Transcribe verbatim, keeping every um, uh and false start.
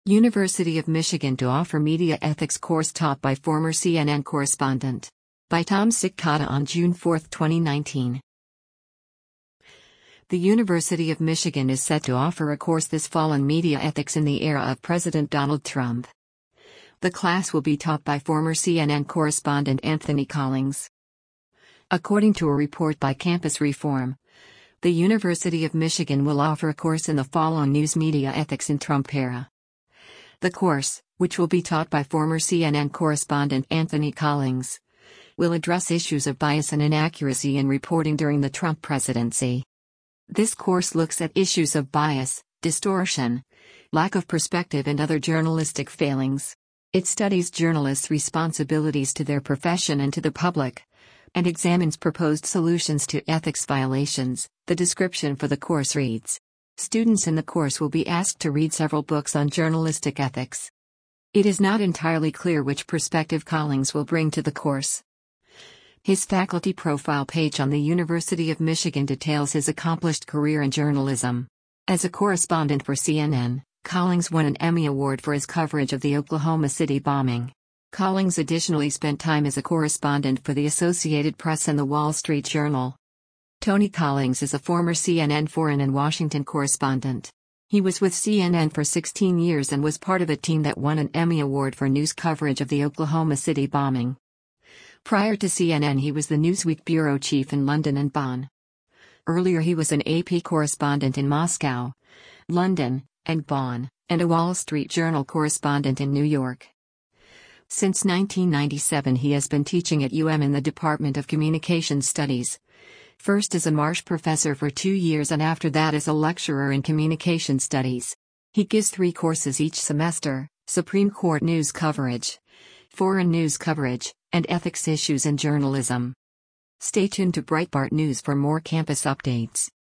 University of Michigan to offer media ethics course taught by former C N N correspondent. By Tom Sikata on June fourth, twenty nineteen. The University of Michigan is set to offer a course this fall on media ethics in the era of President Donald Trump. The class will be taught by former C N N correspondent Anthony Collins. According to a report by Campus Reform, the University of Michigan will offer a course in the fall on news media ethics in Trump era. The course, which will be taught by former C N N correspondent Anthony Collins, will address issues of bias and inaccuracy in reporting during the Trump presidency. This course looks at issues of bias, distortion, lack of perspective and other journalistic failings. It studies journalists' responsibilities to their profession and to the public, and examines proposed solutions to ethics violations. The description for the course reads: students in the course will be asked to read several books on journalistic ethics. It is not entirely clear which perspective Collins will bring to the course. His faculty profile page on the University of Michigan details his accomplished career in journalism. As a correspondent for C N N, Collins won an Emmy Award for his coverage of the Oklahoma City bombing. Collins additionally spent time as a correspondent for the Associated Press and the Wall Street Journal. Tony Collins is a former C N N foreign and Washington correspondent. He was with C N N for sixteen years and was part of a team that won an Emmy Award for news coverage of the Oklahoma City bombing. Prior to C N N, he was the Newsweek bureau chief in London and Bonn. Earlier, he was an A P correspondent in Moscow, London, and Bonn, and a Wall Street Journal correspondent in New York. Since nineteen ninety-seven, he has been teaching at U M in the Department of Communication Studies. First as a Marsh professor for two years and after that as a lecturer in communication studies. He gives three courses each semester: Supreme Court news coverage, foreign news coverage, and ethics issues in journalism. Stay tuned to Breitbart News for more campus updates.